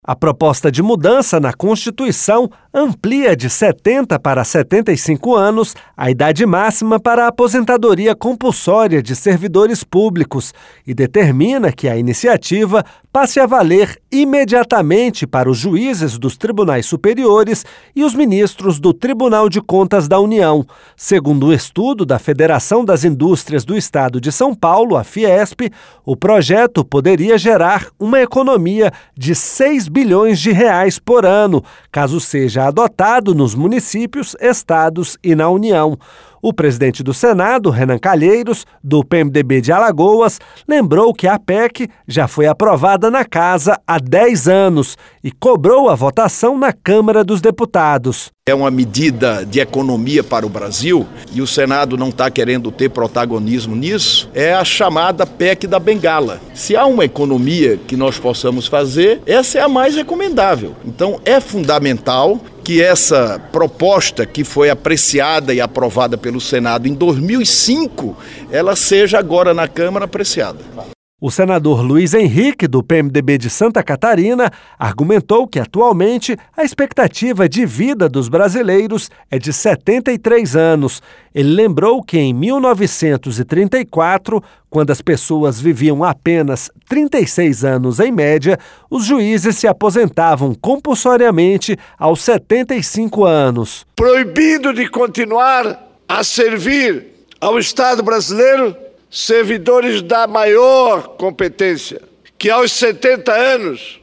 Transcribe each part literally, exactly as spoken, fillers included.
A proposta de mudança na Constituição amplia de setenta para setenta e cinco anos a idade máxima para a aposentadoria compulsória de servidores públicos e determina que a iniciativa passe a valer imediatamente para os juízes dos tribunais superiores e os ministros do Tribunal de Contas da União. Segundo o estudo da Federação das Indústrias do Estado de São Paulo, a Fiesp, o projeto poderia gerar uma economia de seis bilhões de reais por ano, caso seja adotado nos municípios, estados e na União. O presidente do Senado, Renan Calheiros, do P M D B de Alagoas, lembrou que a P E C já foi aprovada na Casa há dez anos e cobrou a votação na Câmara dos Deputados. É uma medida de economia para o Brasil e o Senado não está querendo ter protagonismo nisso. É a chamada P E C da Bengala. Se há uma economia que nós possamos fazer, essa é a mais recomendável. Então é fundamental que essa proposta que foi apreciada e aprovada pelo Senado em dois mil e cinco, ela seja agora na Câmara apreciada. O senador Luiz Henrique, do P M D B de Santa Catarina, argumentou que atualmente a expectativa de vida dos brasileiros é de setenta e três anos. Ele lembrou que em mil novecentos e trinta e quatro, quando as pessoas viviam apenas trinta e seis anos em média, os juízes se aposentavam compulsoriamente aos setenta e cinco anos. Proibido de continuar a servir ao Estado brasileiro servidores da maior competência, que aos setenta anos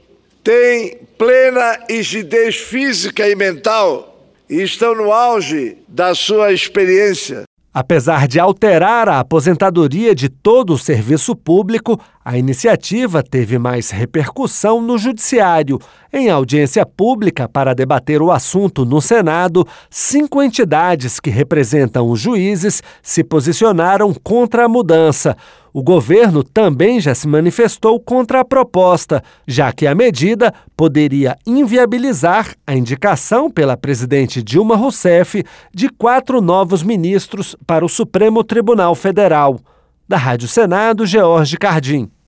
têm plena rigidez física e mental e estão no auge da sua experiência. Apesar de alterar a aposentadoria de todo o serviço público, a iniciativa teve mais repercussão no Judiciário. Em audiência pública para debater o assunto no Senado, cinco entidades que representam os juízes se posicionaram contra a mudança. O governo também já se manifestou contra a proposta, já que a medida poderia inviabilizar a indicação pela presidente Dilma Rousseff de quatro novos ministros para o Supremo Tribunal Federal. Da Rádio Senado, George Cardim.